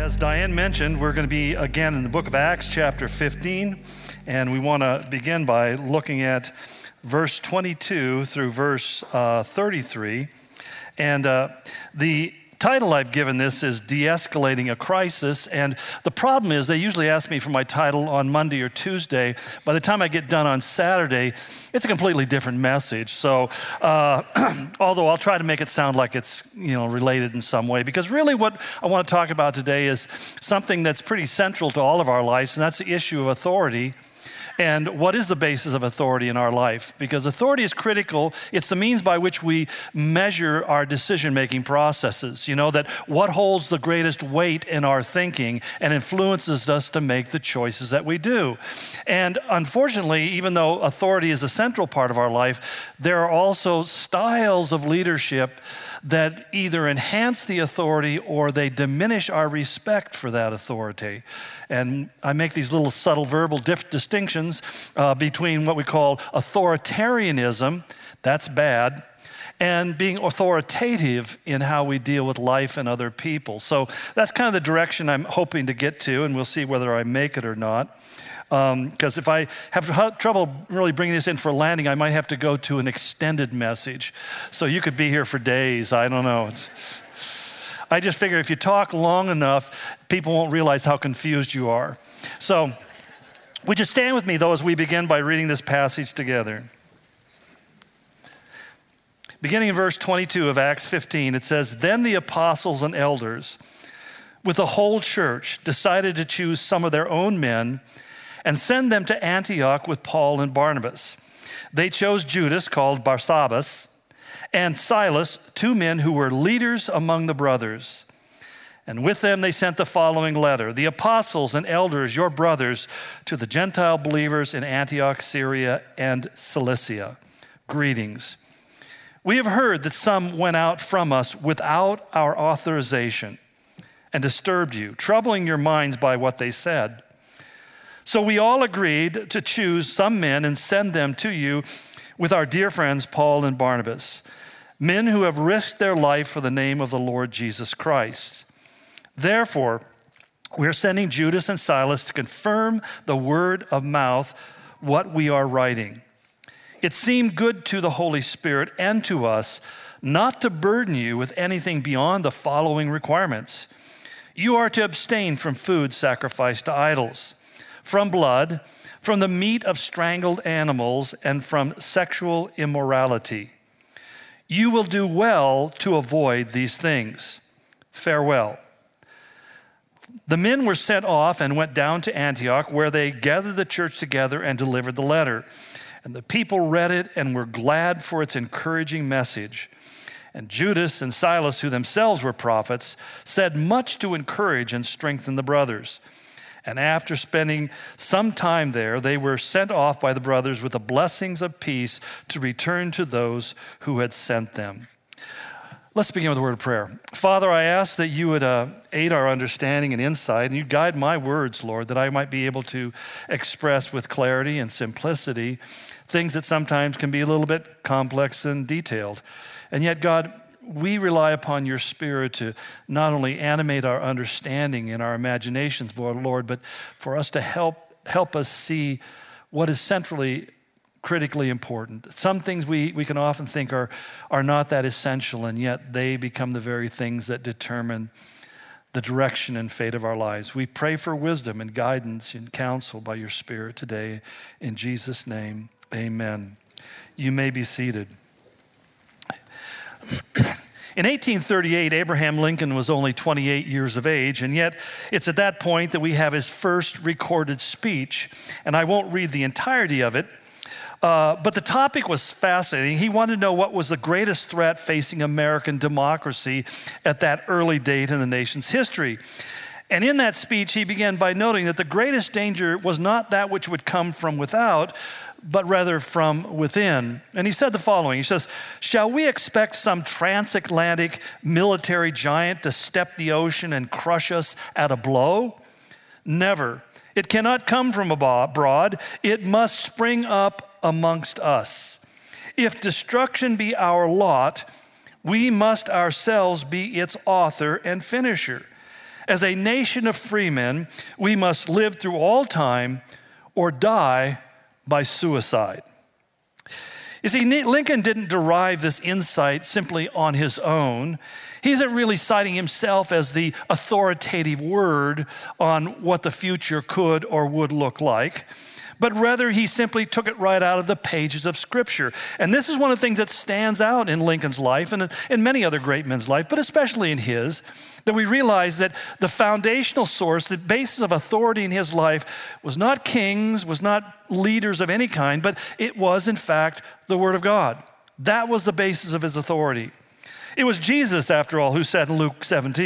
As Diane mentioned, we're going to be again in the book of Acts, chapter 15, and we want to begin by looking at verse 22 through verse 33. And the title I've given this is De-Escalating a Crisis, and the problem is they usually ask me for my title on Monday or Tuesday. By the time I get done on Saturday, it's a completely different message. So although I'll try to make it sound like it's related in some way, because really what I want to talk about today is something that's pretty central to all of our lives, and that's the issue of authority. And what is the basis of authority in our life? Because authority is critical. It's the means by which we measure our decision-making processes. That what holds the greatest weight in our thinking and influences us to make the choices that we do. And unfortunately, even though authority is a central part of our life, there are also styles of leadership that either enhance the authority or they diminish our respect for that authority. And I make these little subtle verbal distinctions between what we call authoritarianism, that's bad, and being authoritative in how we deal with life and other people. So that's kind of the direction I'm hoping to get to, and we'll see whether I make it or not. Because if I have trouble really bringing this in for landing, I might have to go to an extended message. So you could be here for days, I don't know. I just figure if you talk long enough, people won't realize how confused you are. So would you stand with me, though, as we begin by reading this passage together? Beginning in verse 22 of Acts 15, it says, "Then the apostles and elders, with the whole church, decided to choose some of their own men and send them to Antioch with Paul and Barnabas. They chose Judas, called Barsabbas, and Silas, two men who were leaders among the brothers. And with them they sent the following letter: The apostles and elders, your brothers, to the Gentile believers in Antioch, Syria, and Cilicia. Greetings. We have heard that some went out from us without our authorization and disturbed you, troubling your minds by what they said. So we all agreed to choose some men and send them to you with our dear friends Paul and Barnabas, men who have risked their life for the name of the Lord Jesus Christ. Therefore, we are sending Judas and Silas to confirm the word of mouth, what we are writing. It seemed good to the Holy Spirit and to us not to burden you with anything beyond the following requirements. You are to abstain from food sacrificed to idols, from blood, from the meat of strangled animals, and from sexual immorality. You will do well to avoid these things. Farewell." The men were sent off and went down to Antioch, where they gathered the church together and delivered the letter. And the people read it and were glad for its encouraging message. And Judas and Silas, who themselves were prophets, said much to encourage and strengthen the brothers. And after spending some time there, they were sent off by the brothers with the blessings of peace to return to those who had sent them. Let's begin with a word of prayer. Father, I ask that you would aid our understanding and insight, and you guide my words, Lord, that I might be able to express with clarity and simplicity things that sometimes can be a little bit complex and detailed. And yet, God, we rely upon your Spirit to not only animate our understanding and our imaginations, Lord, but for us to help us see what is centrally critically important. Some things we can often think are not that essential, and yet they become the very things that determine the direction and fate of our lives. We pray for wisdom and guidance and counsel by your Spirit today. In Jesus' name, amen. You may be seated. In 1838, Abraham Lincoln was only 28 years of age, and yet it's at that point that we have his first recorded speech. And I won't read the entirety of it, but the topic was fascinating. He wanted to know what was the greatest threat facing American democracy at that early date in the nation's history. And in that speech, he began by noting that the greatest danger was not that which would come from without, but rather from within. And he said the following, he says, "Shall we expect some transatlantic military giant to step the ocean and crush us at a blow? Never. It cannot come from abroad. It must spring up amongst us. If destruction be our lot, we must ourselves be its author and finisher. As a nation of free men, we must live through all time or die by suicide. You see, Lincoln didn't derive this insight simply on his own. He isn't really citing himself as the authoritative word on what the future could or would look like, but rather he simply took it right out of the pages of Scripture. And this is one of the things that stands out in Lincoln's life and in many other great men's life, but especially in his, that we realize that the foundational source, the basis of authority in his life was not kings, was not leaders of any kind, but it was in fact the Word of God. That was the basis of his authority. It was Jesus, after all, who said in Luke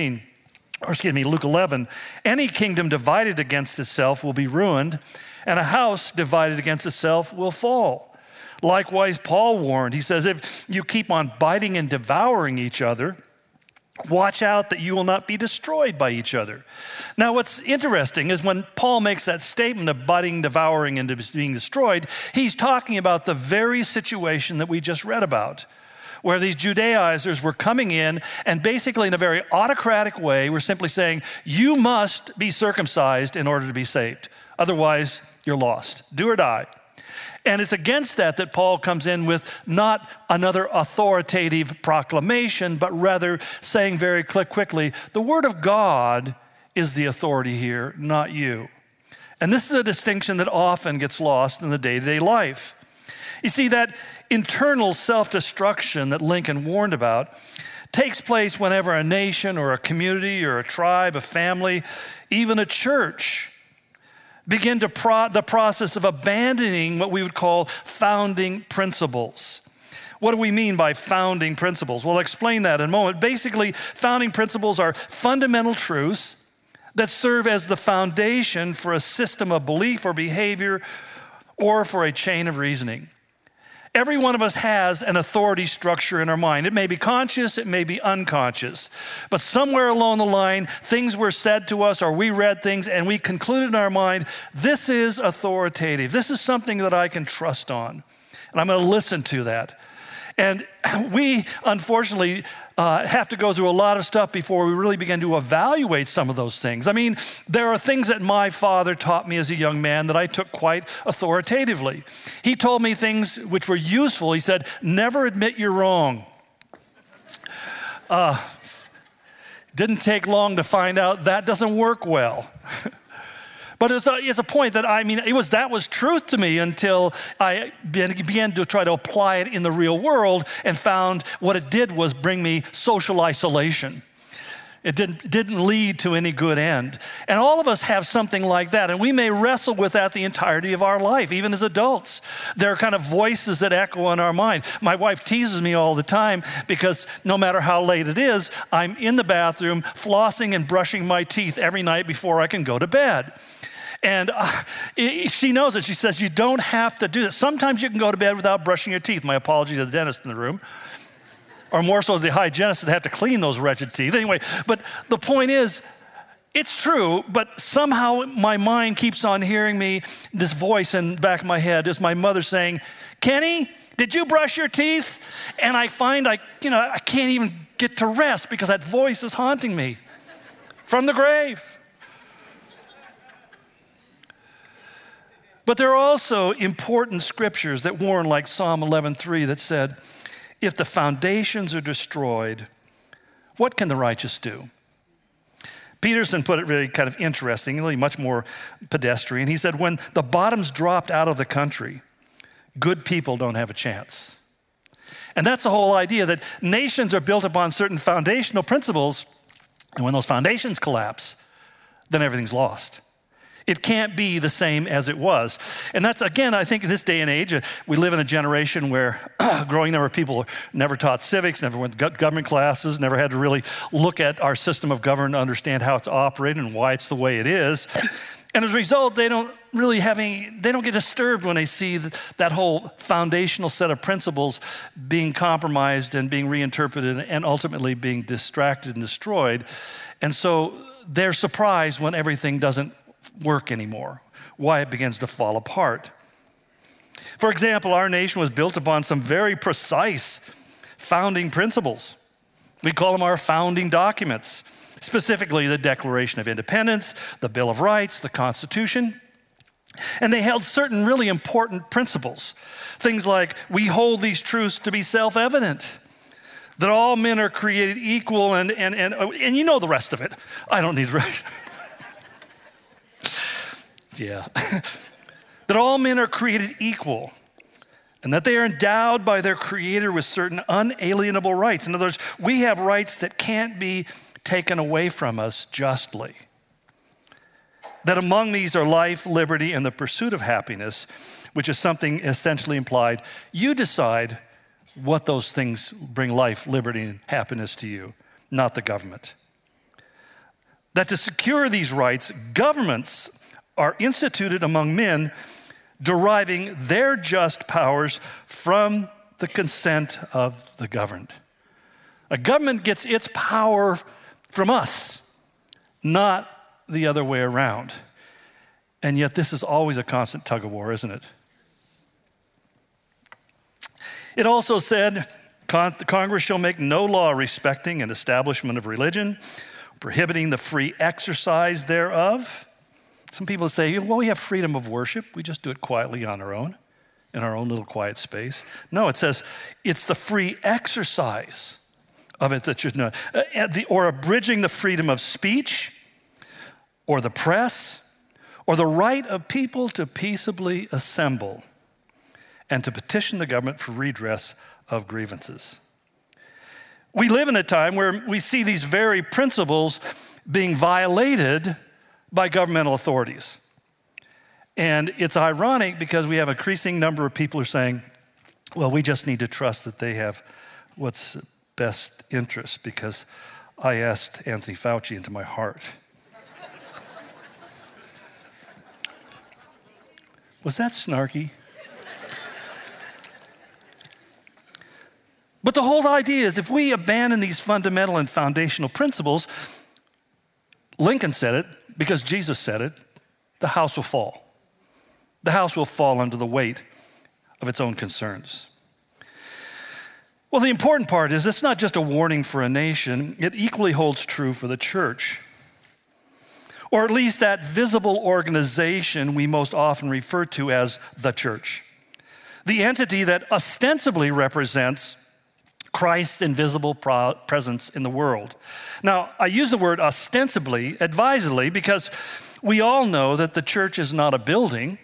11, any kingdom divided against itself will be ruined, and a house divided against itself will fall. Likewise, Paul warned, he says, if you keep on biting and devouring each other, watch out that you will not be destroyed by each other. Now, what's interesting is when Paul makes that statement of biting, devouring, and being destroyed, he's talking about the very situation that we just read about, where these Judaizers were coming in and basically in a very autocratic way were simply saying, you must be circumcised in order to be saved. Otherwise, you're lost. Do or die. And it's against that Paul comes in with not another authoritative proclamation, but rather saying very quickly, the Word of God is the authority here, not you. And this is a distinction that often gets lost in the day-to-day life. You see, that internal self-destruction that Lincoln warned about takes place whenever a nation or a community or a tribe, a family, even a church begin to the process of abandoning what we would call founding principles. What do we mean by founding principles? Well, I'll explain that in a moment. Basically, founding principles are fundamental truths that serve as the foundation for a system of belief or behavior or for a chain of reasoning. Every one of us has an authority structure in our mind. It may be conscious, it may be unconscious. But somewhere along the line, things were said to us or we read things and we concluded in our mind, this is authoritative. This is something that I can trust on. And I'm going to listen to that. And we, unfortunately, have to go through a lot of stuff before we really begin to evaluate some of those things. I mean, there are things that my father taught me as a young man that I took quite authoritatively. He told me things which were useful. He said, never admit you're wrong. Didn't take long to find out that doesn't work well. But it's a point that, that was truth to me until I began to try to apply it in the real world and found what it did was bring me social isolation. It didn't lead to any good end. And all of us have something like that, and we may wrestle with that the entirety of our life, even as adults. There are kind of voices that echo in our mind. My wife teases me all the time because no matter how late it is, I'm in the bathroom flossing and brushing my teeth every night before I can go to bed. And she knows it. She says, you don't have to do this. Sometimes you can go to bed without brushing your teeth. My apology to the dentist in the room. Or more so the hygienist that have to clean those wretched teeth. Anyway, but the point is, it's true, but somehow my mind keeps on hearing me, this voice in the back of my head is my mother saying, Kenny, did you brush your teeth? And I find I can't even get to rest because that voice is haunting me from the grave. But there are also important scriptures that warn, like Psalm 11:3 that said, if the foundations are destroyed, what can the righteous do? Peterson put it very kind of interestingly, much more pedestrian. He said, when the bottom's dropped out of the country, good people don't have a chance. And that's the whole idea, that nations are built upon certain foundational principles, and when those foundations collapse, then everything's lost. It can't be the same as it was. And that's, again, I think in this day and age, we live in a generation where a growing number of people never taught civics, never went to government classes, never had to really look at our system of government to understand how it's operated and why it's the way it is. And as a result, they don't get disturbed when they see that whole foundational set of principles being compromised and being reinterpreted and ultimately being distracted and destroyed. And so they're surprised when everything doesn't work anymore, why it begins to fall apart. For example, our nation was built upon some very precise founding principles. We call them our founding documents, specifically the Declaration of Independence, the Bill of Rights, the Constitution. And they held certain really important principles. Things like, we hold these truths to be self-evident, that all men are created equal, and you know the rest of it. I don't need to write. Yeah. That all men are created equal, and that they are endowed by their Creator with certain unalienable rights. In other words, we have rights that can't be taken away from us justly. That among these are life, liberty, and the pursuit of happiness, which is something essentially implied. You decide what those things bring life, liberty, and happiness to you, not the government. That to secure these rights, governments are instituted among men, deriving their just powers from the consent of the governed. A government gets its power from us, not the other way around. And yet this is always a constant tug of war, isn't it? It also said, Congress shall make no law respecting an establishment of religion, prohibiting the free exercise thereof. Some people say, well, we have freedom of worship. We just do it quietly on our own, in our own little quiet space. No, it says it's the free exercise of it that should know, or abridging the freedom of speech, or the press, or the right of people to peaceably assemble and to petition the government for redress of grievances. We live in a time where we see these very principles being violated by governmental authorities. And it's ironic because we have an increasing number of people who are saying, well, we just need to trust that they have what's best interest, because I asked Anthony Fauci into my heart. Was that snarky? But the whole idea is if we abandon these fundamental and foundational principles, Lincoln said it because Jesus said it, the house will fall. The house will fall under the weight of its own concerns. Well, the important part is it's not just a warning for a nation, it equally holds true for the church. Or at least that visible organization we most often refer to as the church. The entity that ostensibly represents Christ's invisible presence in the world. Now, I use the word ostensibly advisedly because we all know that the church is not a building,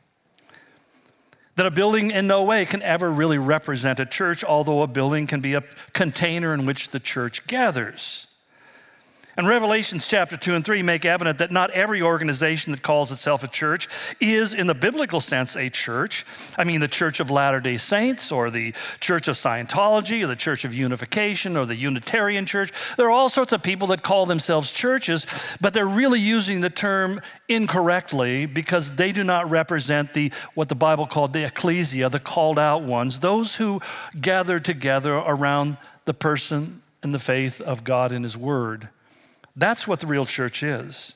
that a building in no way can ever really represent a church, although a building can be a container in which the church gathers. And Revelations chapter 2 and 3 make evident that not every organization that calls itself a church is, in the biblical sense, a church. I mean, the Church of Latter-day Saints, or the Church of Scientology, or the Church of Unification, or the Unitarian Church. There are all sorts of people that call themselves churches, but they're really using the term incorrectly because they do not represent what the Bible called the ecclesia, the called out ones, those who gather together around the person and the faith of God and His Word. That's what the real church is.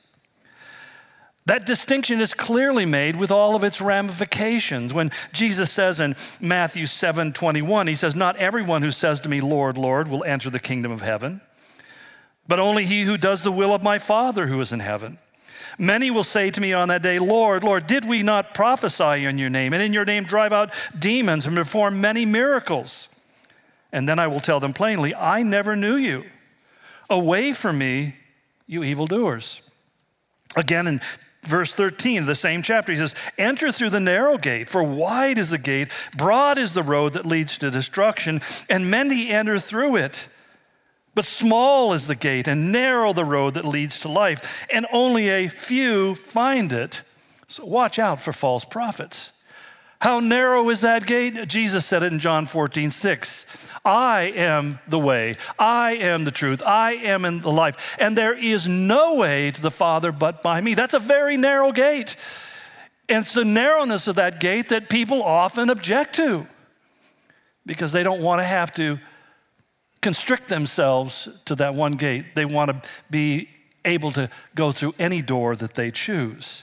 That distinction is clearly made with all of its ramifications. When Jesus says in Matthew 7:21, He says, not everyone who says to me, Lord, Lord, will enter the kingdom of heaven, but only he who does the will of my Father who is in heaven. Many will say to me on that day, Lord, Lord, did we not prophesy in your name, and in your name drive out demons and perform many miracles? And then I will tell them plainly, I never knew you. Away from me, you evildoers. Again, in verse 13 of the same chapter, he says, enter through the narrow gate, for wide is the gate, broad is the road that leads to destruction, and many enter through it. But small is the gate, and narrow the road that leads to life, and only a few find it. So watch out for false prophets. How narrow is that gate? Jesus said it in John 14:6. I am the way, I am the truth, I am in the life, and there is no way to the Father but by me. That's a very narrow gate. And it's the narrowness of that gate that people often object to because they don't want to have to constrict themselves to that one gate. They want to be able to go through any door that they choose.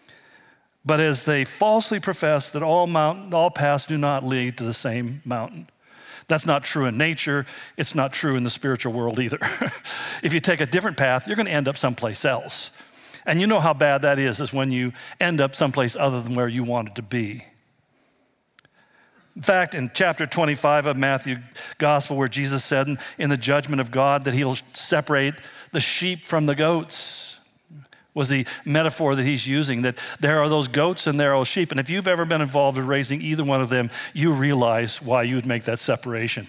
But as they falsely profess that all paths do not lead to the same mountain, That's not true in nature. It's not true in the spiritual world either. If you take a different path, you're going to end up someplace else. And you know how bad that is when you end up someplace other than where you wanted to be. In fact, in chapter 25 of Matthew's gospel, where Jesus said in the judgment of God that he'll separate the sheep from the goats, was the metaphor that he's using, that there are those goats and there are sheep. And if you've ever been involved in raising either one of them, you realize why you would make that separation.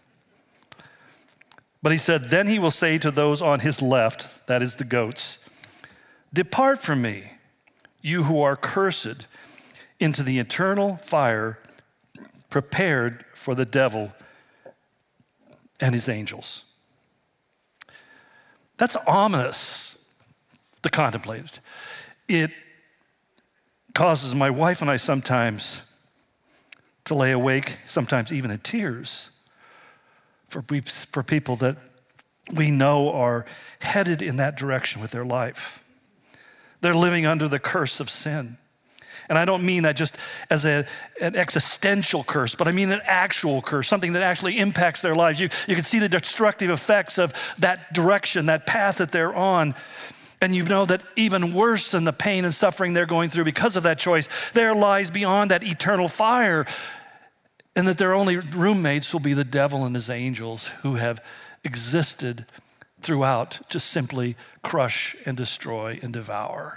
But he said, then he will say to those on his left, that is the goats, depart from me, you who are cursed, into the eternal fire prepared for the devil and his angels. That's ominous to contemplate it. It causes my wife and I sometimes to lay awake, sometimes even in tears, for people that we know are headed in that direction with their life. They're living under the curse of sin. And I don't mean that just as an existential curse, but I mean an actual curse, something that actually impacts their lives. You can see the destructive effects of that direction, that path that they're on. And you know that even worse than the pain and suffering they're going through because of that choice, there lies beyond that eternal fire, and that their only roommates will be the devil and his angels who have existed throughout to simply crush and destroy and devour.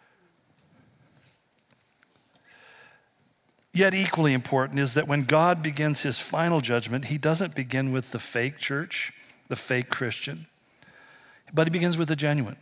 Yet equally important is that when God begins his final judgment, he doesn't begin with the fake church, the fake Christian, but he begins with the genuine.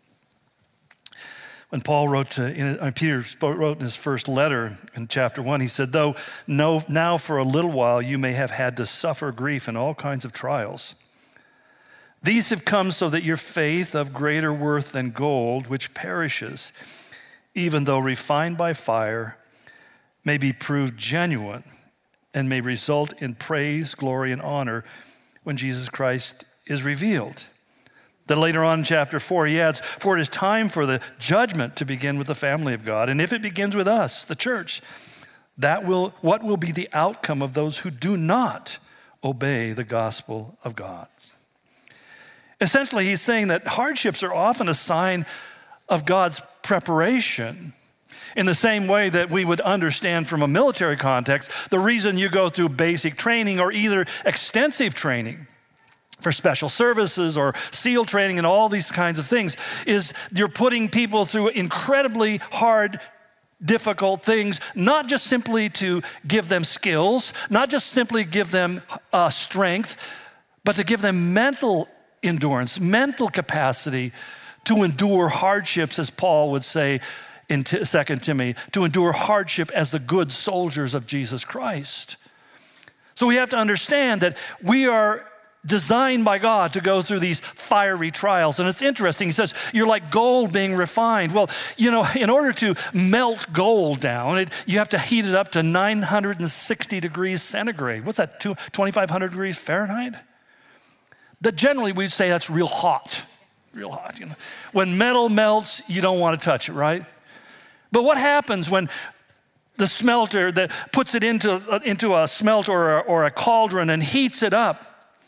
When Peter wrote in his first letter in chapter 1, he said, though now for a little while you may have had to suffer grief and all kinds of trials. These have come so that your faith of greater worth than gold, which perishes, even though refined by fire, may be proved genuine and may result in praise, glory, and honor when Jesus Christ is revealed. Then later on in chapter 4, he adds, for it is time for the judgment to begin with the family of God. And if it begins with us, the church, what will be the outcome of those who do not obey the gospel of God? Essentially, he's saying that hardships are often a sign of God's preparation. In the same way that we would understand from a military context, the reason you go through basic training or either extensive training for special services or SEAL training and all these kinds of things is you're putting people through incredibly hard, difficult things, not just simply to give them skills, not just simply give them strength, but to give them mental endurance, mental capacity to endure hardships, as Paul would say in 2 Timothy, to endure hardship as the good soldiers of Jesus Christ. So we have to understand that we are designed by God to go through these fiery trials. And it's interesting, he says, you're like gold being refined. Well, you know, in order to melt gold down, you have to heat it up to 960 degrees centigrade. What's that, 2,500 degrees Fahrenheit? That generally we'd say that's real hot, real hot. You know? When metal melts, you don't want to touch it, right? But what happens when the smelter that puts it into a smelter or a cauldron and heats it up,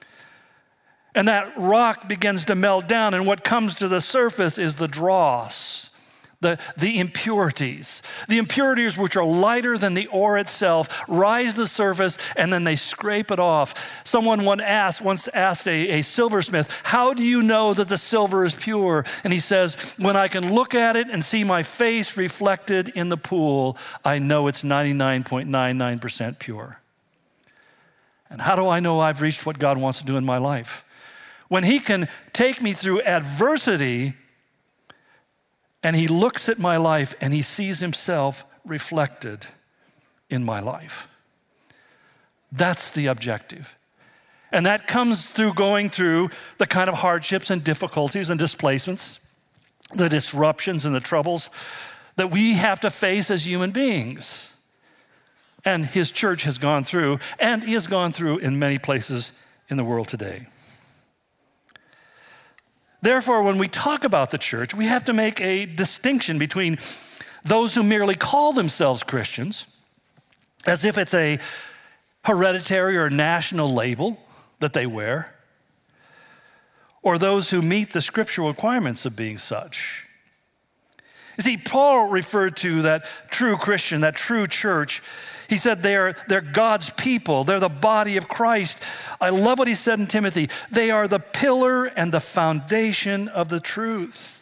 and that rock begins to melt down, and what comes to the surface is the dross, the impurities. The impurities, which are lighter than the ore itself, rise to the surface and then they scrape it off. Someone once asked a silversmith, how do you know that the silver is pure? And he says, when I can look at it and see my face reflected in the pool, I know it's 99.99% pure. And how do I know I've reached what God wants to do in my life? When he can take me through adversity and he looks at my life and he sees himself reflected in my life. That's the objective. And that comes through going through the kind of hardships and difficulties and displacements, the disruptions and the troubles that we have to face as human beings. And his church has gone through, and he has gone through in many places in the world today. Therefore, when we talk about the church, we have to make a distinction between those who merely call themselves Christians, as if it's a hereditary or national label that they wear, or those who meet the scriptural requirements of being such. You see, Paul referred to that true Christian, that true church. He said they're God's people. They're the body of Christ. I love what he said in Timothy. They are the pillar and the foundation of the truth.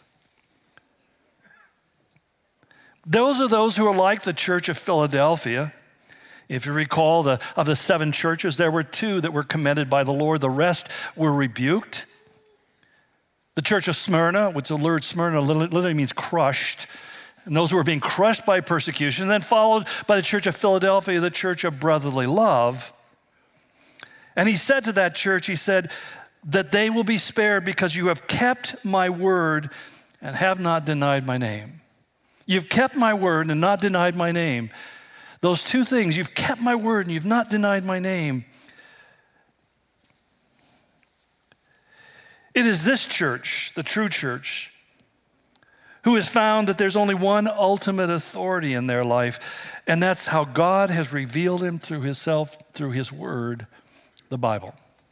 Those are those who are like the church of Philadelphia. If you recall, of the 7 churches, there were 2 that were commended by the Lord. The rest were rebuked. The church of Smyrna, which the word Smyrna literally means crushed, and those who were being crushed by persecution, and then followed by the church of Philadelphia, the church of brotherly love. And he said to that church, he said, that they will be spared because you have kept my word and have not denied my name. You've kept my word and not denied my name. Those 2 things, you've kept my word and you've not denied my name. It is this church, the true church, who has found that there's only one ultimate authority in their life, and that's how God has revealed him through himself, through his word, the Bible.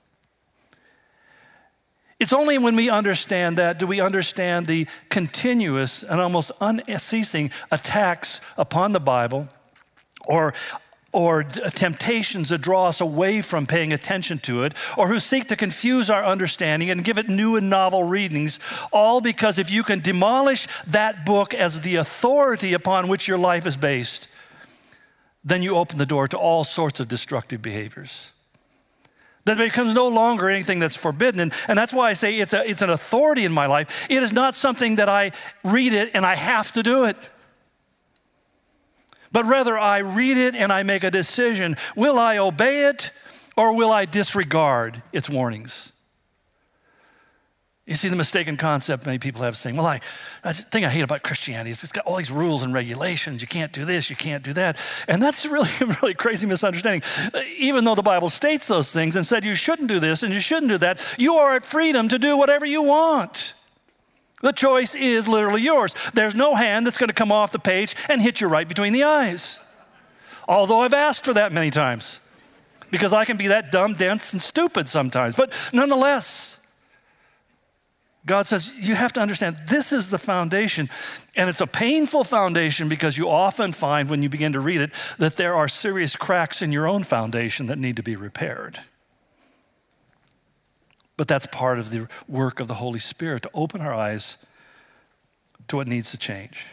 It's only when we understand that do we understand the continuous and almost unceasing attacks upon the Bible or temptations that draw us away from paying attention to it, or who seek to confuse our understanding and give it new and novel readings, all because if you can demolish that book as the authority upon which your life is based, then you open the door to all sorts of destructive behaviors. That becomes no longer anything that's forbidden. And that's why I say it's an authority in my life. It is not something that I read it and I have to do it. But rather I read it and I make a decision. Will I obey it or will I disregard its warnings? You see the mistaken concept many people have saying, well, the thing I hate about Christianity is it's got all these rules and regulations. You can't do this, you can't do that. And that's really a really crazy misunderstanding. Even though the Bible states those things and said you shouldn't do this and you shouldn't do that, you are at freedom to do whatever you want. The choice is literally yours. There's no hand that's going to come off the page and hit you right between the eyes. Although I've asked for that many times because I can be that dumb, dense, and stupid sometimes. But nonetheless, God says you have to understand this is the foundation. And it's a painful foundation because you often find when you begin to read it that there are serious cracks in your own foundation that need to be repaired. But that's part of the work of the Holy Spirit to open our eyes to what needs to change.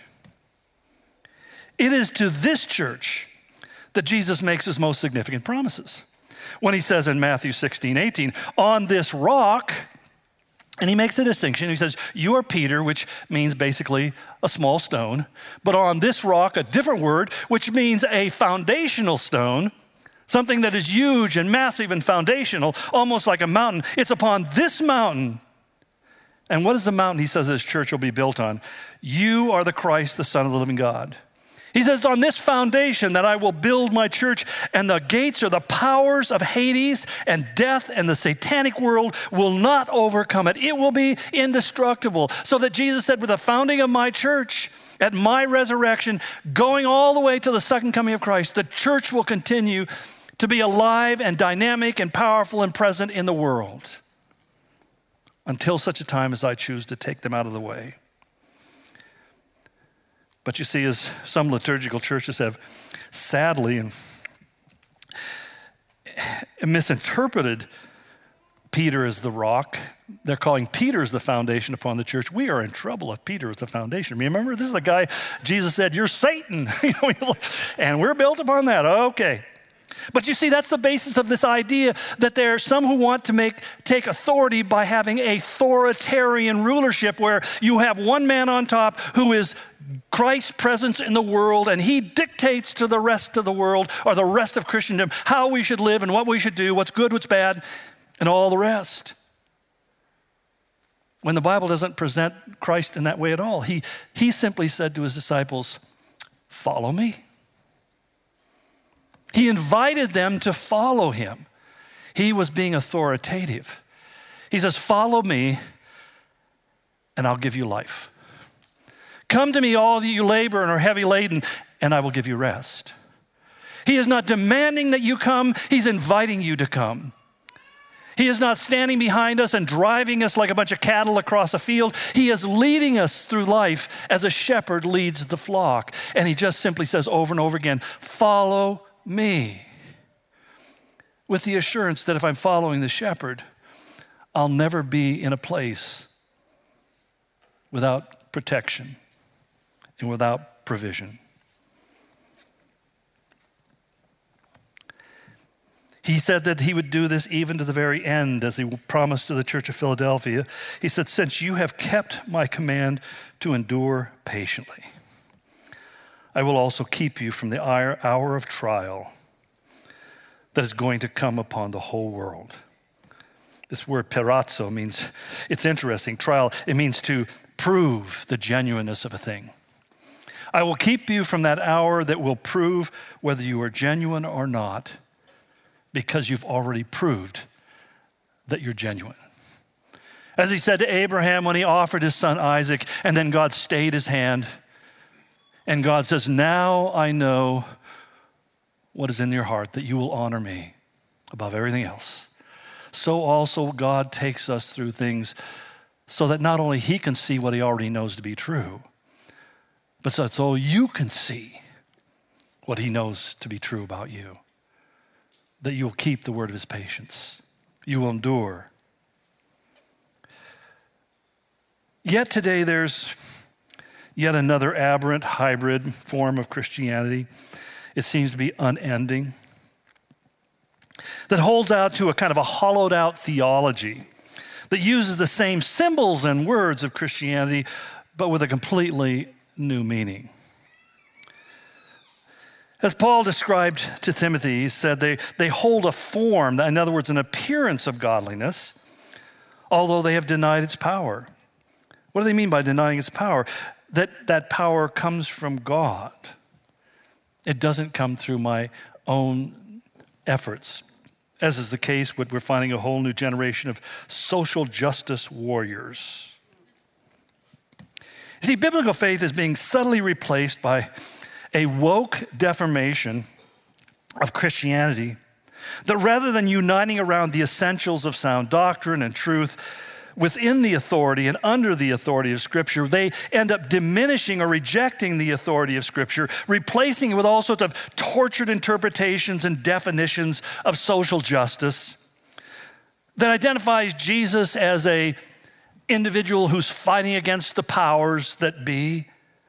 It is to this church that Jesus makes his most significant promises. When he says in Matthew 16:18, on this rock, and he makes a distinction. He says, you are Peter, which means basically a small stone, but on this rock, a different word, which means a foundational stone, something that is huge and massive and foundational, almost like a mountain. It's upon this mountain. And what is the mountain he says this church will be built on? You are the Christ, the Son of the living God. He says, on this foundation that I will build my church, and the gates or the powers of Hades and death and the satanic world will not overcome it. It will be indestructible. So that Jesus said, with the founding of my church, at my resurrection, going all the way to the second coming of Christ, the church will continue to be alive and dynamic and powerful and present in the world until such a time as I choose to take them out of the way. But you see, as some liturgical churches have sadly misinterpreted Peter as the rock, they're calling Peter as the foundation upon the church. We are in trouble if Peter is the foundation. Remember, this is the guy Jesus said, you're Satan. And we're built upon that. Okay. But you see, that's the basis of this idea that there are some who want to take authority by having a authoritarian rulership where you have one man on top who is Christ's presence in the world, and he dictates to the rest of the world or the rest of Christendom how we should live and what we should do, what's good, what's bad, and all the rest. When the Bible doesn't present Christ in that way at all, he simply said to his disciples, follow me. He invited them to follow him. He was being authoritative. He says, follow me and I'll give you life. Come to me, all of you labor and are heavy laden, and I will give you rest. He is not demanding that you come. He's inviting you to come. He is not standing behind us and driving us like a bunch of cattle across a field. He is leading us through life as a shepherd leads the flock. And he just simply says over and over again, follow me. With the assurance that if I'm following the shepherd, I'll never be in a place without protection and without provision. He said that he would do this even to the very end, as he promised to the church of Philadelphia. He said, since you have kept my command to endure patiently, I will also keep you from the hour of trial that is going to come upon the whole world. This word perazzo means, it's interesting, trial, it means to prove the genuineness of a thing. I will keep you from that hour that will prove whether you are genuine or not, because you've already proved that you're genuine. As he said to Abraham when he offered his son Isaac, and then God stayed his hand, and God says, now I know what is in your heart, that you will honor me above everything else. So also God takes us through things so that not only he can see what he already knows to be true, but so you can see what he knows to be true about you. That you will keep the word of his patience. You will endure. Yet today there's yet another aberrant hybrid form of Christianity. It seems to be unending. That holds out to a kind of a hollowed out theology that uses the same symbols and words of Christianity, but with a completely new meaning. As Paul described to Timothy, he said they hold a form, in other words, an appearance of godliness, although they have denied its power. What do they mean by denying its power? That power comes from God. It doesn't come through my own efforts, as is the case with we're finding a whole new generation of social justice warriors. You see, biblical faith is being subtly replaced by a woke deformation of Christianity that rather than uniting around the essentials of sound doctrine and truth within the authority and under the authority of Scripture, they end up diminishing or rejecting the authority of Scripture, replacing it with all sorts of tortured interpretations and definitions of social justice that identifies Jesus as an individual who's fighting against the powers that be.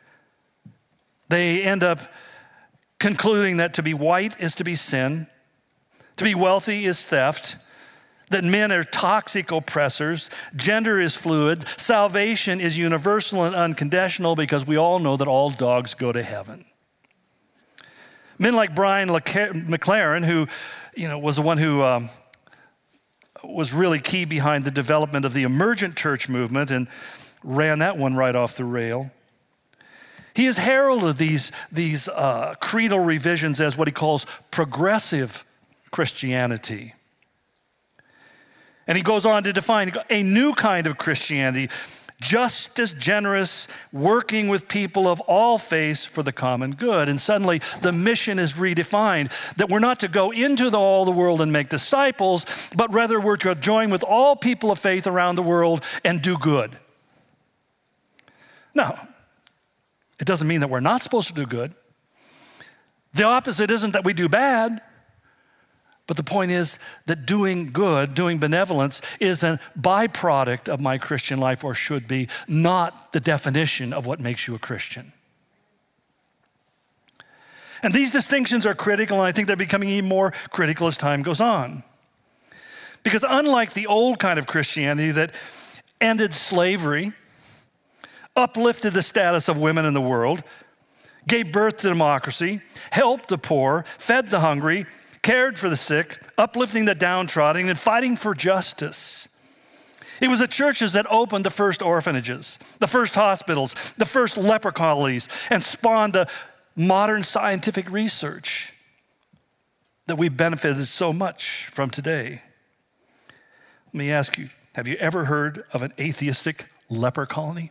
They end up concluding that to be white is to be sin, to be wealthy is theft, that men are toxic oppressors, gender is fluid, salvation is universal and unconditional because we all know that all dogs go to heaven. Men like Brian McLaren, who was the one who was really key behind the development of the emergent church movement and ran that one right off the rail. He has heralded these creedal revisions as what he calls progressive Christianity. And he goes on to define a new kind of Christianity, just as generous, working with people of all faiths for the common good. And suddenly the mission is redefined, that we're not to go into all the world and make disciples, but rather we're to join with all people of faith around the world and do good. Now, it doesn't mean that we're not supposed to do good. The opposite isn't that we do bad. But the point is that doing good, doing benevolence, is a byproduct of my Christian life, or should be, not the definition of what makes you a Christian. And these distinctions are critical, and I think they're becoming even more critical as time goes on. Because unlike the old kind of Christianity that ended slavery, uplifted the status of women in the world, gave birth to democracy, helped the poor, fed the hungry, cared for the sick, uplifting the downtrodden, and fighting for justice. It was the churches that opened the first orphanages, the first hospitals, the first leper colonies, and spawned the modern scientific research that we've benefited so much from today. Let me ask you, have you ever heard of an atheistic leper colony?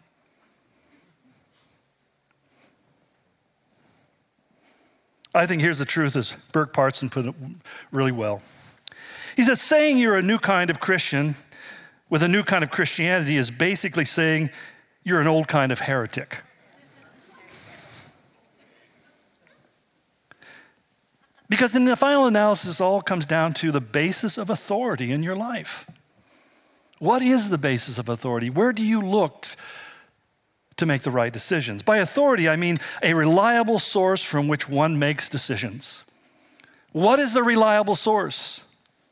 I think here's the truth, as Burke Parson put it really well. He says, saying you're a new kind of Christian with a new kind of Christianity is basically saying you're an old kind of heretic. Because in the final analysis, it all comes down to the basis of authority in your life. What is the basis of authority? Where do you look to make the right decisions? By authority, I mean a reliable source from which one makes decisions. What is the reliable source?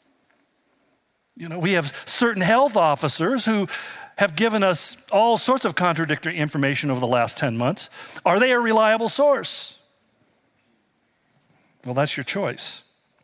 We have certain health officers who have given us all sorts of contradictory information over the last 10 months. Are they a reliable source? Well, that's your choice.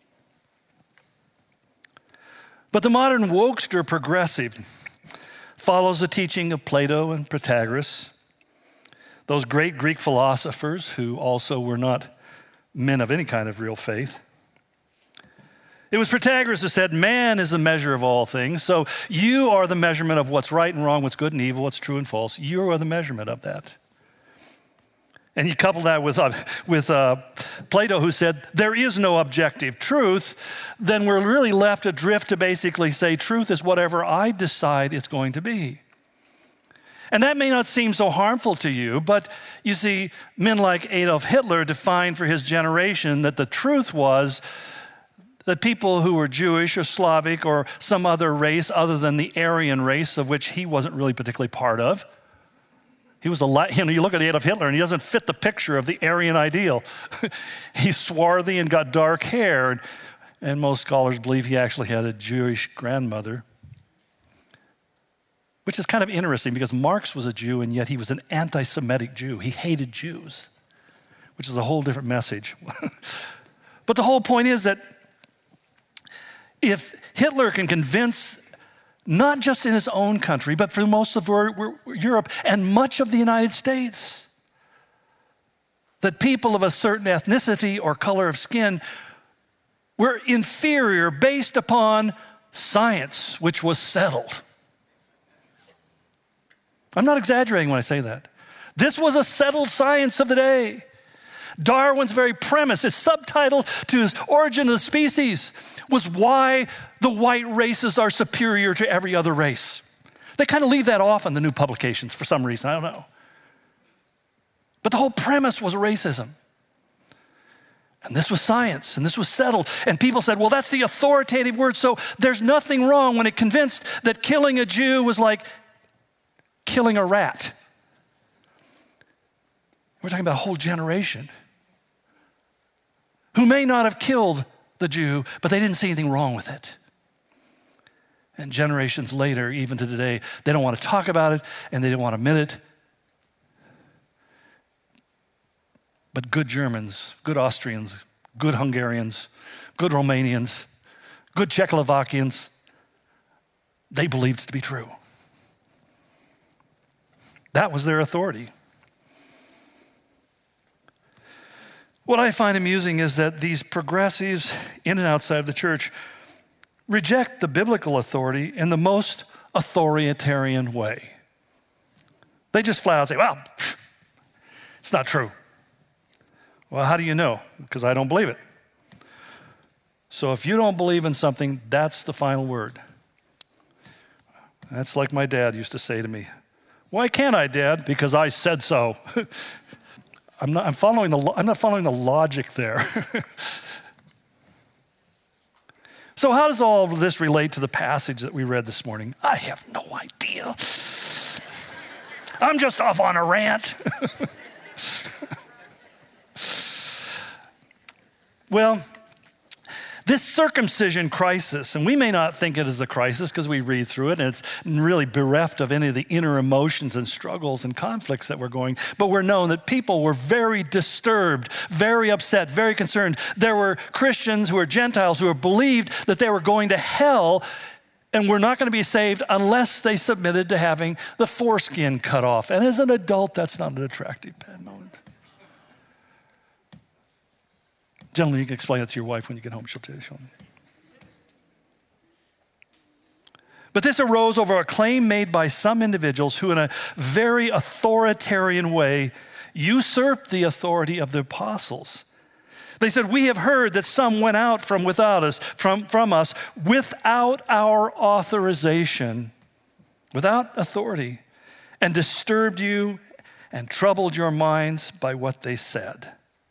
But the modern wokester progressive follows the teaching of Plato and Protagoras, those great Greek philosophers who also were not men of any kind of real faith. It was Protagoras who said, man is the measure of all things. So you are the measurement of what's right and wrong, what's good and evil, what's true and false. You are the measurement of that. And you couple that with Plato, who said, there is no objective truth, then we're really left adrift to basically say truth is whatever I decide it's going to be. And that may not seem so harmful to you, but you see, men like Adolf Hitler defined for his generation that the truth was that people who were Jewish or Slavic or some other race other than the Aryan race, of which he wasn't really particularly part of. He was you look at Adolf Hitler and he doesn't fit the picture of the Aryan ideal. He's swarthy and got dark hair, and most scholars believe he actually had a Jewish grandmother, which is kind of interesting because Marx was a Jew and yet he was an anti-Semitic Jew. He hated Jews, which is a whole different message. But the whole point is that if Hitler can convince, not just in his own country, but through most of Europe and much of the United States, that people of a certain ethnicity or color of skin were inferior based upon science, which was settled. I'm not exaggerating when I say that. This was a settled science of the day. Darwin's very premise, his subtitle to his Origin of the Species, was why the white races are superior to every other race. They kind of leave that off in the new publications for some reason, I don't know. But the whole premise was racism. And this was science, and this was settled. And people said, well, that's the authoritative word, so there's nothing wrong when it convinced that killing a Jew was like killing a rat. We're talking about a whole generation who may not have killed the Jew, but they didn't see anything wrong with it. And generations later, even to today, they don't want to talk about it and they don't want to admit it. But good Germans, good Austrians, good Hungarians, good Romanians, good Czechoslovakians, they believed it to be true. That was their authority. What I find amusing is that these progressives in and outside of the church reject the biblical authority in the most authoritarian way. They just flat out say, well, it's not true. Well, how do you know? Because I don't believe it. So if you don't believe in something, that's the final word. That's like my dad used to say to me, why can't I, Dad? Because I said so. I'm not following the logic there. So how does all of this relate to the passage that we read this morning? I have no idea. I'm just off on a rant. Well, this circumcision crisis, and we may not think it is a crisis because we read through it and it's really bereft of any of the inner emotions and struggles and conflicts that we're going, but we're known that people were very disturbed, very upset, very concerned. There were Christians who were Gentiles who believed that they were going to hell and were not going to be saved unless they submitted to having the foreskin cut off. And as an adult, that's not an attractive moment. Gentlemen, you can explain that to your wife when you get home. She'll tell you. But this arose over a claim made by some individuals who in a very authoritarian way usurped the authority of the apostles. They said, we have heard that some went out from us without our authorization, without authority, and disturbed you and troubled your minds by what they said.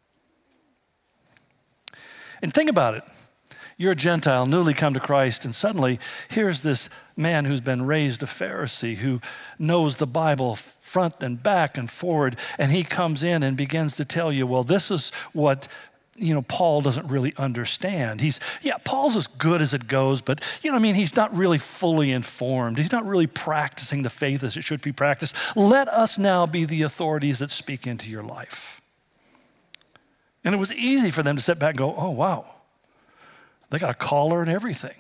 And think about it. You're a Gentile, newly come to Christ, and suddenly here's this man who's been raised a Pharisee, who knows the Bible front and back and forward, and he comes in and begins to tell you, well, this is what, Paul doesn't really understand. Paul's as good as it goes, but, he's not really fully informed. He's not really practicing the faith as it should be practiced. Let us now be the authorities that speak into your life. And it was easy for them to sit back and go, oh, wow. They got a collar and everything.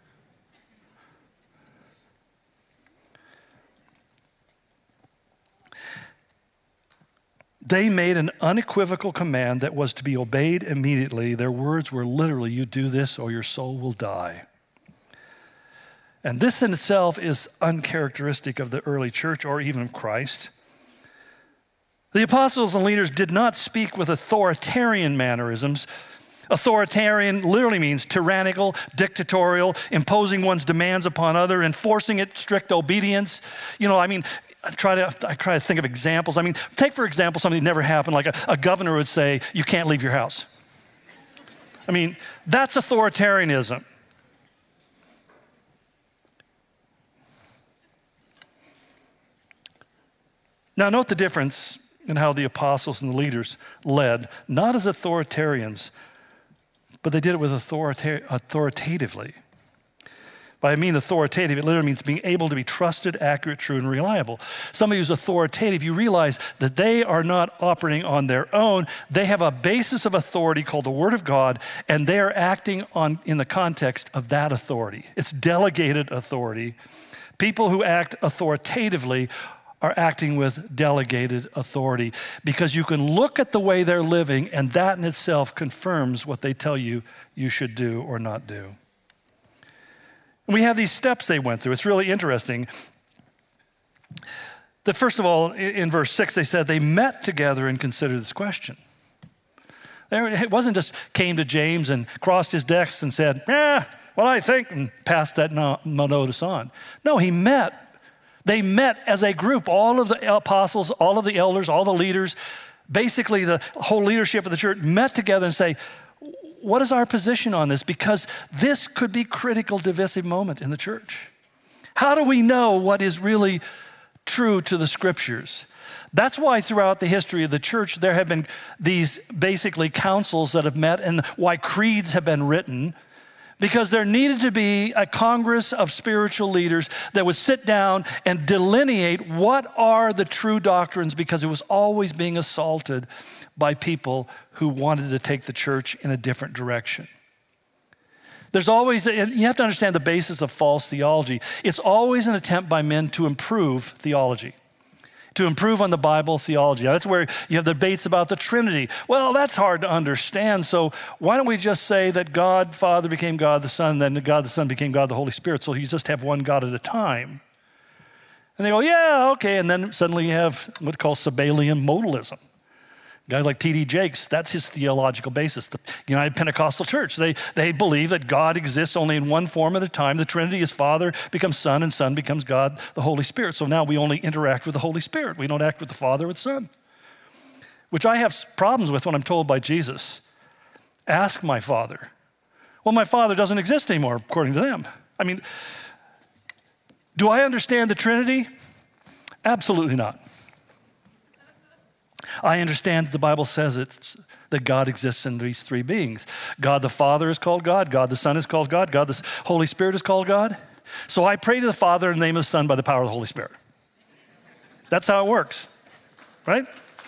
They made an unequivocal command that was to be obeyed immediately. Their words were literally, you do this or your soul will die. And this in itself is uncharacteristic of the early church or even of Christ. The apostles and leaders did not speak with authoritarian mannerisms. Authoritarian literally means tyrannical, dictatorial, imposing one's demands upon other, enforcing it, strict obedience. I try to think of examples. Take for example something that never happened, like a governor would say, you can't leave your house. That's authoritarianism. Now note the difference in how the apostles and the leaders led, not as authoritarians, but they did it with authoritatively. By authoritative, it literally means being able to be trusted, accurate, true, and reliable. Somebody who's authoritative, you realize that they are not operating on their own. They have a basis of authority called the Word of God, and they are acting in the context of that authority. It's delegated authority. People who act authoritatively are acting with delegated authority, because you can look at the way they're living, and that in itself confirms what they tell you you should do or not do. And we have these steps they went through. It's really interesting. That first of all, in verse 6, they said they met together and considered this question. It wasn't just came to James and crossed his decks and said, what I think, and passed that notice on. No, he met. They met as a group, all of the apostles, all of the elders, all the leaders, basically the whole leadership of the church met together and say, what is our position on this? Because this could be a critical, divisive moment in the church. How do we know what is really true to the scriptures? That's why throughout the history of the church, there have been these basically councils that have met, and why creeds have been written, because there needed to be a congress of spiritual leaders that would sit down and delineate what are the true doctrines, because it was always being assaulted by people who wanted to take the church in a different direction. There's always, you have to understand the basis of false theology. It's always an attempt by men to improve theology, to improve on the Bible theology. Now, that's where you have debates about the Trinity. Well, that's hard to understand, so why don't we just say that God Father became God the Son, then God the Son became God the Holy Spirit, so you just have one God at a time. And they go, yeah, okay, and then suddenly you have what's called Sabellian modalism. Guys like T.D. Jakes, that's his theological basis. The United Pentecostal Church, they believe that God exists only in one form at a time. The Trinity is Father becomes Son, and Son becomes God, the Holy Spirit. So now we only interact with the Holy Spirit. We don't act with the Father or the Son, which I have problems with when I'm told by Jesus, ask my Father. Well, my Father doesn't exist anymore, according to them. Do I understand the Trinity? Absolutely not. I understand that the Bible says that God exists in these three beings. God the Father is called God. God the Son is called God. God the Holy Spirit is called God. So I pray to the Father in the name of the Son by the power of the Holy Spirit. That's how it works, right?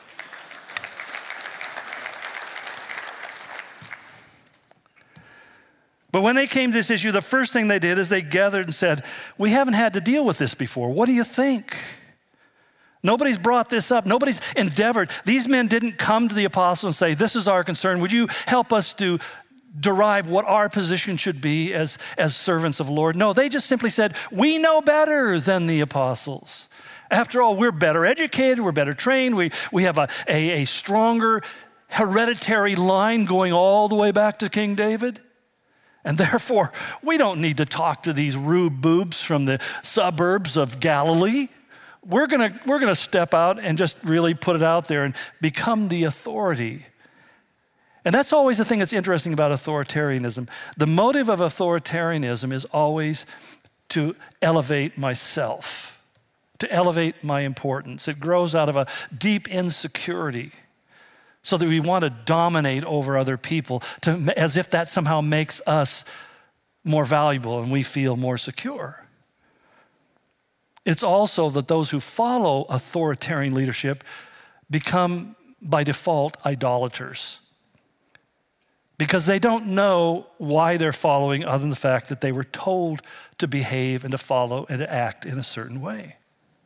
But when they came to this issue, the first thing they did is they gathered and said, we haven't had to deal with this before. What do you think? Nobody's brought this up. Nobody's endeavored. These men didn't come to the apostles and say, this is our concern. Would you help us to derive what our position should be as servants of the Lord? No, they just simply said, we know better than the apostles. After all, we're better educated. We're better trained. We have a stronger hereditary line going all the way back to King David. And therefore, we don't need to talk to these rube boobs from the suburbs of Galilee. We're gonna step out and just really put it out there and become the authority. And that's always the thing that's interesting about authoritarianism. The motive of authoritarianism is always to elevate myself, to elevate my importance. It grows out of a deep insecurity so that we want to dominate over other people as if that somehow makes us more valuable and we feel more secure. It's also that those who follow authoritarian leadership become, by default, idolaters, because they don't know why they're following other than the fact that they were told to behave and to follow and to act in a certain way.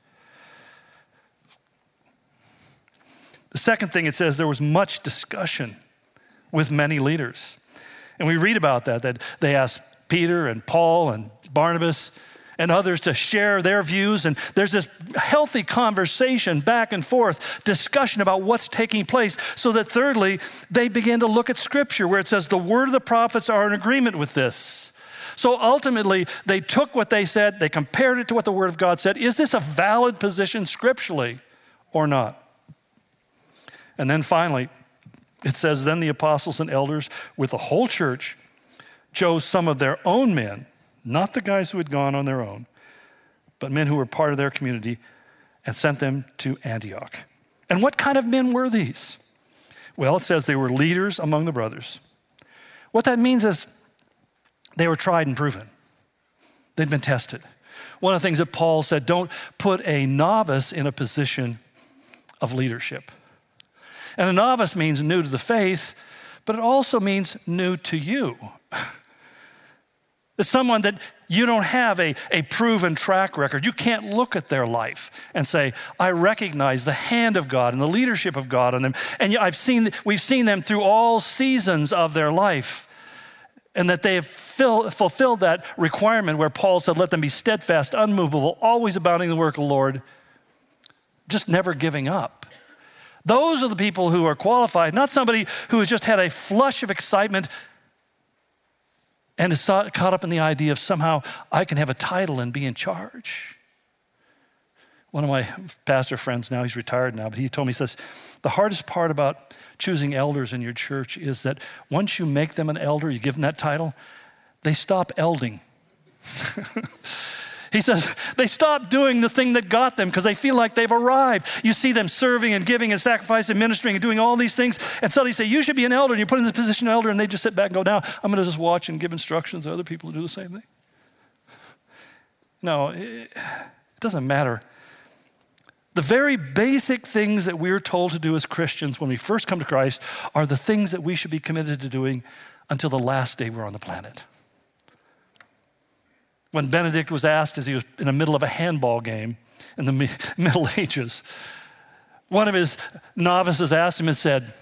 The second thing it says, there was much discussion with many leaders. And we read about that they asked Peter and Paul and Barnabas and others to share their views. And there's this healthy conversation back and forth, discussion about what's taking place. So that thirdly, they begin to look at Scripture where it says the word of the prophets are in agreement with this. So ultimately, they took what they said, they compared it to what the word of God said. Is this a valid position scripturally or not? And then finally, it says, then the apostles and elders with the whole church chose some of their own men, not the guys who had gone on their own, but men who were part of their community, and sent them to Antioch. And what kind of men were these? Well, it says they were leaders among the brothers. What that means is they were tried and proven. They'd been tested. One of the things that Paul said, don't put a novice in a position of leadership. And a novice means new to the faith, but it also means new to you. It's someone that you don't have a proven track record. You can't look at their life and say, I recognize the hand of God and the leadership of God on them. And we've seen them through all seasons of their life, and that they have fulfilled that requirement where Paul said, let them be steadfast, unmovable, always abounding in the work of the Lord, just never giving up. Those are the people who are qualified, not somebody who has just had a flush of excitement and is caught up in the idea of somehow I can have a title and be in charge. One of my pastor friends now, he's retired now, but he told me, he says, the hardest part about choosing elders in your church is that once you make them an elder, you give them that title, they stop elding. He says, they stop doing the thing that got them because they feel like they've arrived. You see them serving and giving and sacrificing and ministering and doing all these things. And suddenly you say, you should be an elder. And you put in the position of elder and they just sit back and go, now I'm going to just watch and give instructions to other people to do the same thing. No, it doesn't matter. The very basic things that we're told to do as Christians when we first come to Christ are the things that we should be committed to doing until the last day we're on the planet. When Benedict was asked as he was in the middle of a handball game in the Middle Ages, one of his novices asked him and said,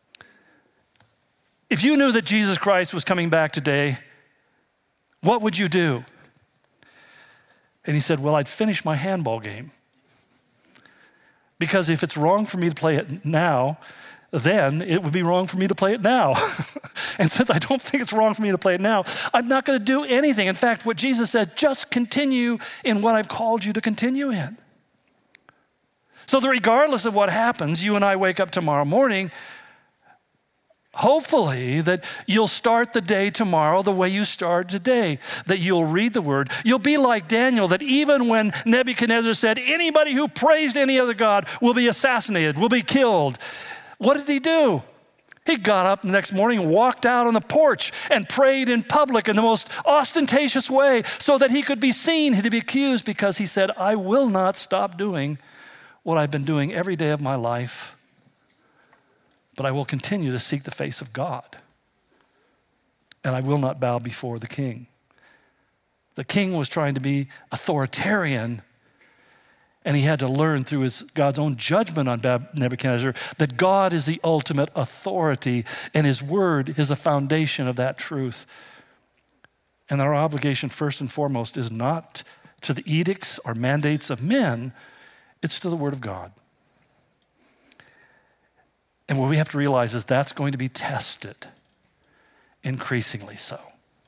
if you knew that Jesus Christ was coming back today, what would you do? And he said, well, I'd finish my handball game. Because if it's wrong for me to play it now, then it would be wrong for me to play it now. And since I don't think it's wrong for me to play it now, I'm not going to do anything. In fact, what Jesus said, just continue in what I've called you to continue in. So that regardless of what happens, you and I wake up tomorrow morning, hopefully that you'll start the day tomorrow the way you started today, that you'll read the word. You'll be like Daniel, that even when Nebuchadnezzar said, anybody who prays to any other God will be assassinated, will be killed. What did he do? He got up the next morning and walked out on the porch and prayed in public in the most ostentatious way so that he could be seen, to be accused, because he said, I will not stop doing what I've been doing every day of my life, but I will continue to seek the face of God. And I will not bow before the king. The king was trying to be authoritarian, and he had to learn through God's own judgment on Nebuchadnezzar that God is the ultimate authority, and his word is the foundation of that truth. And our obligation, first and foremost, is not to the edicts or mandates of men, it's to the word of God. And what we have to realize is that's going to be tested, increasingly so.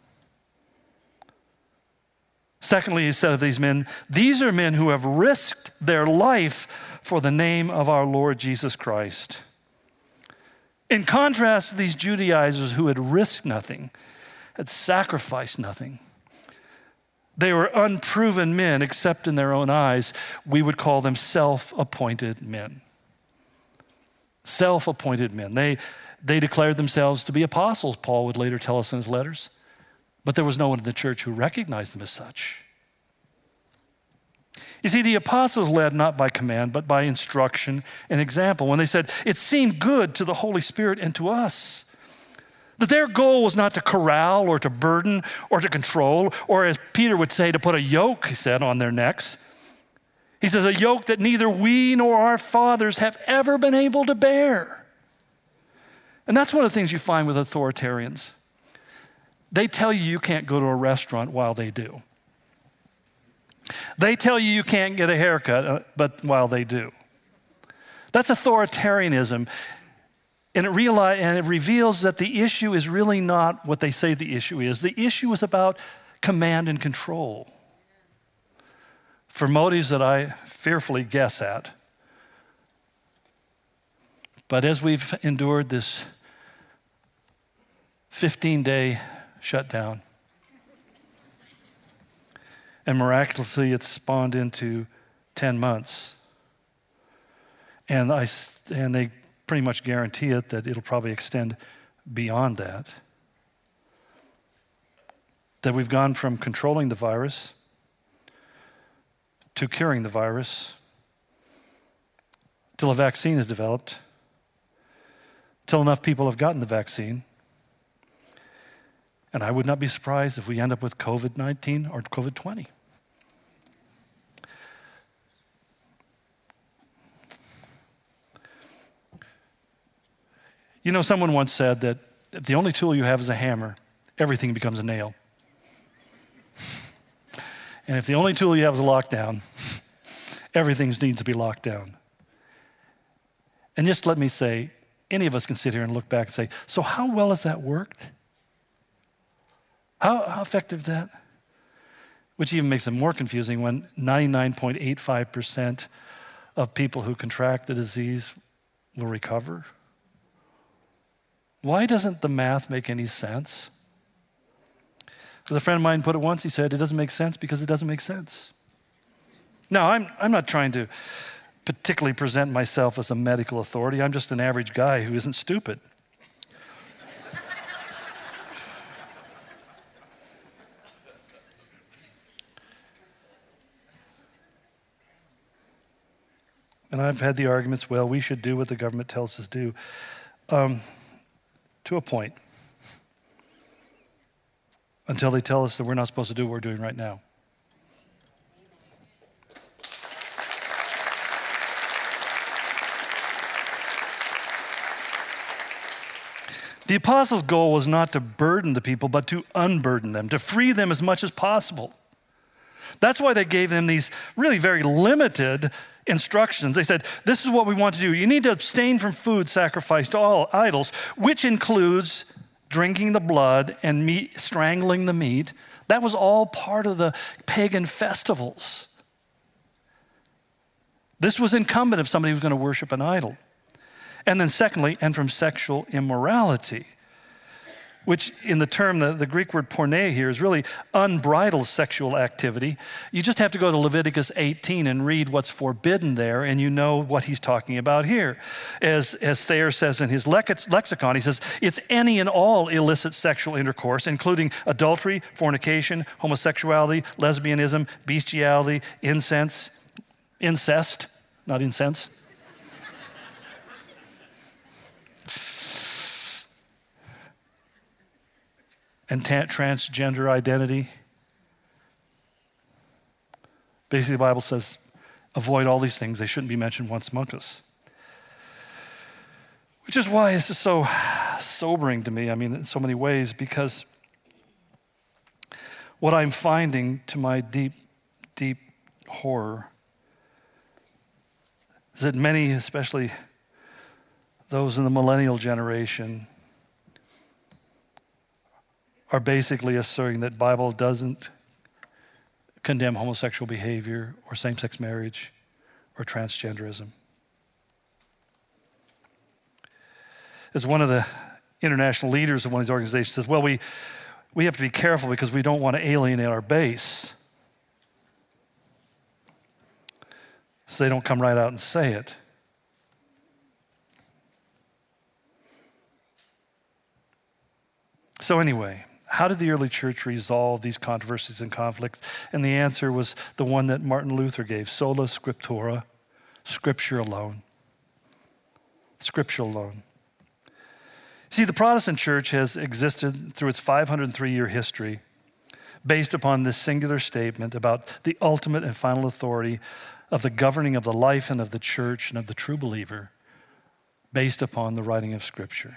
Secondly, he said of these men, these are men who have risked their life for the name of our Lord Jesus Christ. In contrast to these Judaizers who had risked nothing, had sacrificed nothing, they were unproven men except in their own eyes. We would call them self-appointed men. Self-appointed men. They declared themselves to be apostles, Paul would later tell us in his letters. But there was no one in the church who recognized them as such. You see, the apostles led not by command, but by instruction and example. When they said, it seemed good to the Holy Spirit and to us. That their goal was not to corral or to burden or to control, or as Peter would say, to put a yoke, he said, on their necks. He says, a yoke that neither we nor our fathers have ever been able to bear. And that's one of the things you find with authoritarians. They tell you you can't go to a restaurant while they do. They tell you you can't get a haircut, but while they do. That's authoritarianism. And it reveals that the issue is really not what they say the issue is. The issue is about command and control. For motives that I fearfully guess at. But as we've endured this 15-day shutdown, and miraculously it's spawned into 10 months, and they pretty much guarantee it that it'll probably extend beyond that. That we've gone from controlling the virus to curing the virus, till a vaccine is developed, till enough people have gotten the vaccine. And I would not be surprised if we end up with COVID-19 or COVID-20. You know, someone once said that if the only tool you have is a hammer, everything becomes a nail. And if the only tool you have is a lockdown, everything needs to be locked down. And just let me say, any of us can sit here and look back and say, so how well has that worked? How effective is that? Which even makes it more confusing when 99.85% of people who contract the disease will recover. Why doesn't the math make any sense? Because a friend of mine put it once, he said, it doesn't make sense because it doesn't make sense. Now, I'm not trying to particularly present myself as a medical authority. I'm just an average guy who isn't stupid. And I've had the arguments, well, we should do what the government tells us to do. To a point. Until they tell us that we're not supposed to do what we're doing right now. The apostles' goal was not to burden the people, but to unburden them, to free them as much as possible. That's why they gave them these really very limited instructions. They said, this is what we want to do. You need to abstain from food sacrificed to all idols, which includes drinking the blood and strangling the meat. That was all part of the pagan festivals. This was incumbent if somebody was going to worship an idol. And then secondly, and from sexual immorality, which in the term, the Greek word porneia here is really unbridled sexual activity. You just have to go to Leviticus 18 and read what's forbidden there, and you know what he's talking about here. As Thayer says in his lexicon, he says, it's any and all illicit sexual intercourse, including adultery, fornication, homosexuality, lesbianism, bestiality, incest, not incense. And transgender identity. Basically, the Bible says, avoid all these things. They shouldn't be mentioned once among us. Which is why this is so sobering to me, in so many ways, because what I'm finding to my deep, deep horror is that many, especially those in the millennial generation are basically asserting that the Bible doesn't condemn homosexual behavior or same-sex marriage or transgenderism. As one of the international leaders of one of these organizations says, well, we have to be careful because we don't want to alienate our base. So they don't come right out and say it. So anyway, how did the early church resolve these controversies and conflicts? And the answer was the one that Martin Luther gave, sola scriptura, Scripture alone. Scripture alone. See, the Protestant church has existed through its 503-year history based upon this singular statement about the ultimate and final authority of the governing of the life and of the church and of the true believer based upon the writing of Scripture.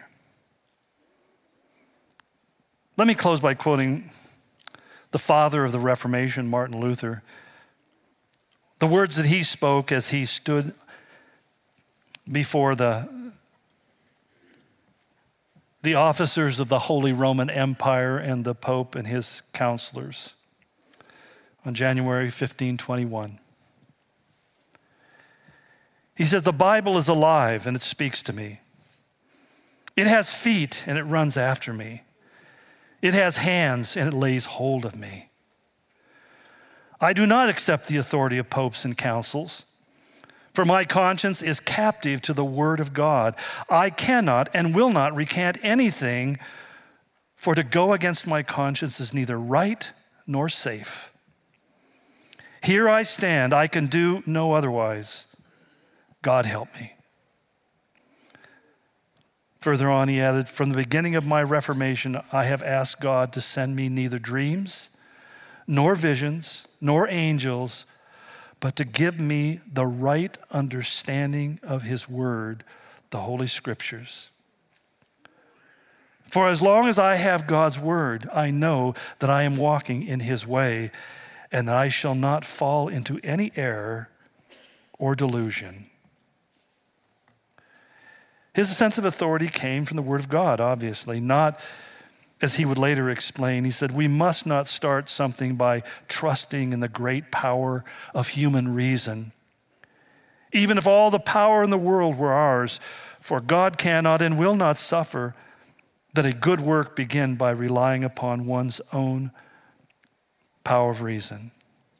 Let me close by quoting the father of the Reformation, Martin Luther. The words that he spoke as he stood before the officers of the Holy Roman Empire and the Pope and his counselors on January 1521. He says, the Bible is alive and it speaks to me. It has feet and it runs after me. It has hands and it lays hold of me. I do not accept the authority of popes and councils, for my conscience is captive to the word of God. I cannot and will not recant anything, for to go against my conscience is neither right nor safe. Here I stand, I can do no otherwise. God help me. Further on, he added, from the beginning of my Reformation, I have asked God to send me neither dreams, nor visions, nor angels, but to give me the right understanding of his word, the Holy Scriptures. For as long as I have God's word, I know that I am walking in his way, and that I shall not fall into any error or delusion. His sense of authority came from the word of God, obviously, not, as he would later explain, he said, we must not start something by trusting in the great power of human reason. Even if all the power in the world were ours, for God cannot and will not suffer that a good work begin by relying upon one's own power of reason.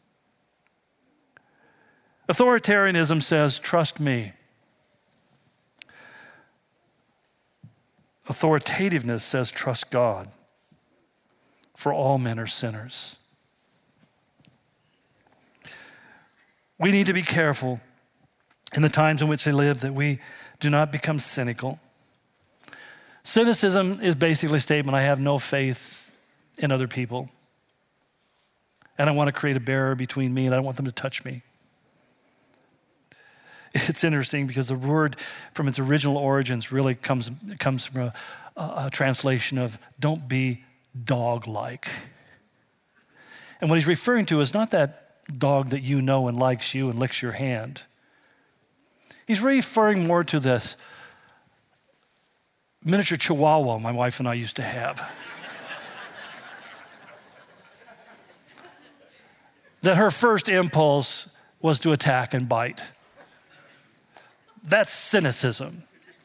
Authoritarianism says, trust me. Authoritativeness says, trust God, for all men are sinners. We need to be careful in the times in which they live that we do not become cynical. Cynicism is basically a statement, I have no faith in other people, and I want to create a barrier between me and I don't want them to touch me. It's interesting because the word from its original origins really comes from a translation of don't be dog-like. And what he's referring to is not that dog that you know and likes you and licks your hand. He's referring more to this miniature chihuahua my wife and I used to have. That her first impulse was to attack and bite. That's cynicism.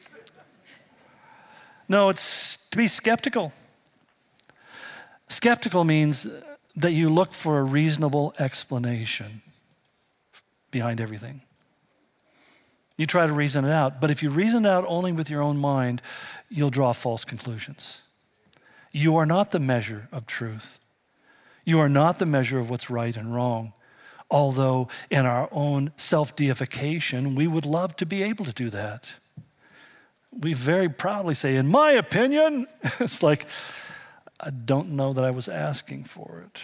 No, it's to be skeptical. Skeptical means that you look for a reasonable explanation behind everything. You try to reason it out, but if you reason it out only with your own mind, you'll draw false conclusions. You are not the measure of truth. You are not the measure of what's right and wrong. Although in our own self-deification, we would love to be able to do that. We very proudly say, in my opinion, it's like, I don't know that I was asking for it.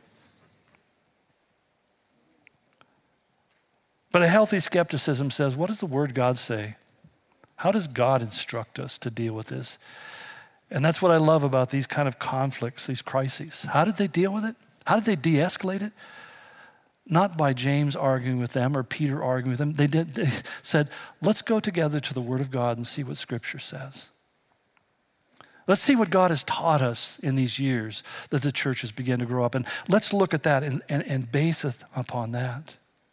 But a healthy skepticism says, what does the word God say? How does God instruct us to deal with this? And that's what I love about these kind of conflicts, these crises. How did they deal with it? How did they de-escalate it? not by James arguing with them or Peter arguing with them. They said, let's go together to the Word of God and see what Scripture says. Let's see what God has taught us in these years that the church has begun to grow up. And let's look at that and base it upon that.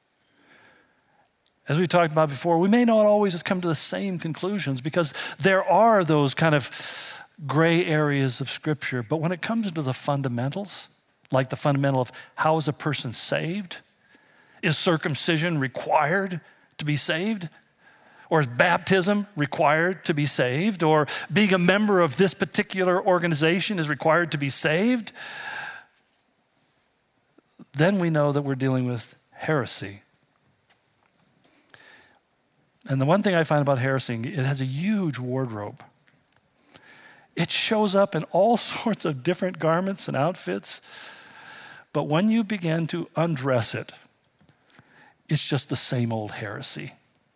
As we talked about before, we may not always come to the same conclusions because there are those kind of gray areas of Scripture. But when it comes into the fundamentals, like the fundamental of how is a person saved? Is circumcision required to be saved? Or is baptism required to be saved? Or being a member of this particular organization is required to be saved? Then we know that we're dealing with heresy. And the one thing I find about heresy, it has a huge wardrobe. It shows up in all sorts of different garments and outfits. But when you begin to undress it, it's just the same old heresy.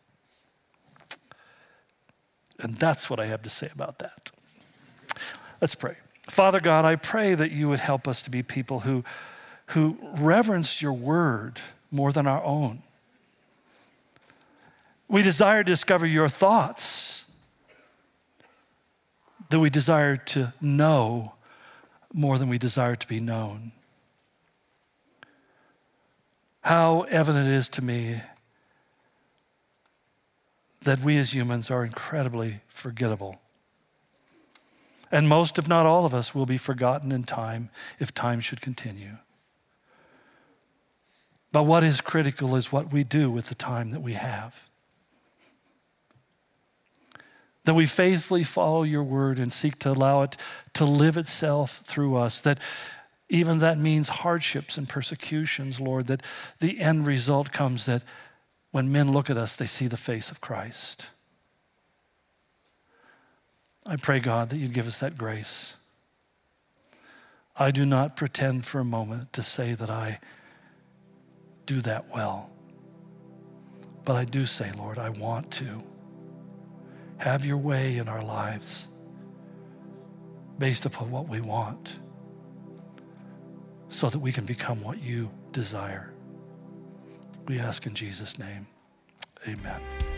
And that's what I have to say about that. Let's pray. Father God, I pray that you would help us to be people who reverence your word more than our own. We desire to discover your thoughts, that we desire to know more than we desire to be known. How evident it is to me that we as humans are incredibly forgettable. And most, if not all of us, will be forgotten in time if time should continue. But what is critical is what we do with the time that we have. That we faithfully follow your word and seek to allow it to live itself through us. That even that means hardships and persecutions, Lord, that the end result comes that when men look at us, they see the face of Christ. I pray, God, that you give us that grace. I do not pretend for a moment to say that I do that well. But I do say, Lord, I want to. Have your way in our lives based upon what we want so that we can become what you desire. We ask in Jesus' name, amen.